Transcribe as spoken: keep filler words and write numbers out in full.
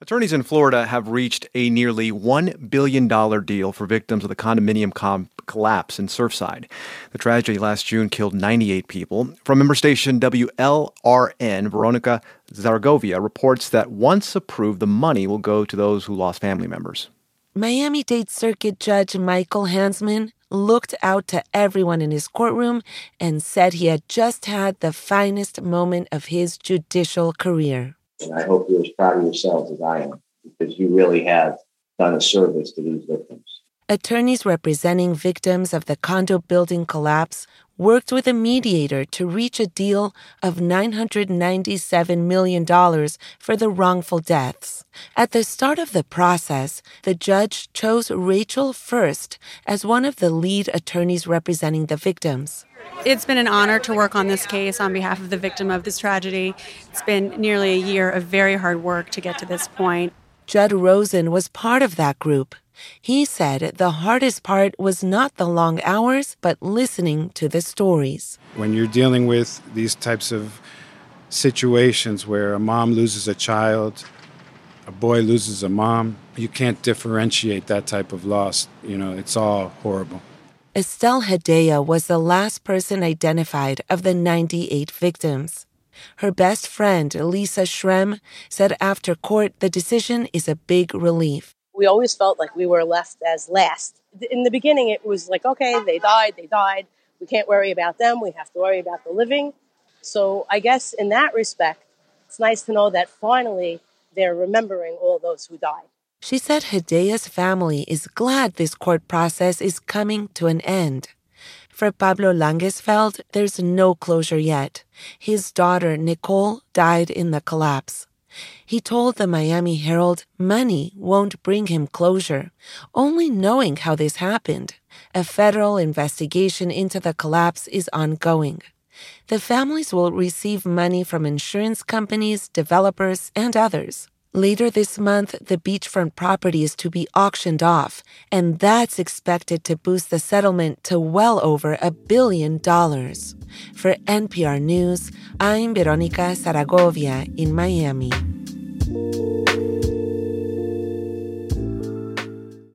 Attorneys in Florida have reached a nearly one billion dollars deal for victims of the condominium com- collapse in Surfside. The tragedy last June killed ninety-eight people. From member station W L R N, Veronica Zaragovia reports that once approved, the money will go to those who lost family members. Miami-Dade Circuit Judge Michael Hansman looked out to everyone in his courtroom and said he had just had the finest moment of his judicial career. And I hope you're as proud of yourselves as I am, because you really have done a service to these victims. Attorneys representing victims of the condo building collapse worked with a mediator to reach a deal of nine hundred ninety-seven million dollars for the wrongful deaths. At the start of the process, the judge chose Rachel First as one of the lead attorneys representing the victims. It's been an honor to work on this case on behalf of the victim of this tragedy. It's been nearly a year of very hard work to get to this point. Judd Rosen was part of that group. He said the hardest part was not the long hours, but listening to the stories. When you're dealing with these types of situations where a mom loses a child, a boy loses a mom, you can't differentiate that type of loss. You know, it's all horrible. Estelle Hedaya was the last person identified of the ninety-eight victims. Her best friend, Lisa Shrem, said after court the decision is a big relief. We always felt like we were left as last. In the beginning, it was like, okay, they died, they died. We can't worry about them. We have to worry about the living. So I guess in that respect, it's nice to know that finally they're remembering all those who died. She said Hedaya's family is glad this court process is coming to an end. For Pablo Langesfeld, there's no closure yet. His daughter, Nicole, died in the collapse. He told the Miami Herald money won't bring him closure, only knowing how this happened. A federal investigation into the collapse is ongoing. The families will receive money from insurance companies, developers, and others. Later this month, the beachfront property is to be auctioned off, and that's expected to boost the settlement to well over a billion dollars. For N P R News, I'm Veronica Zaragovia in Miami.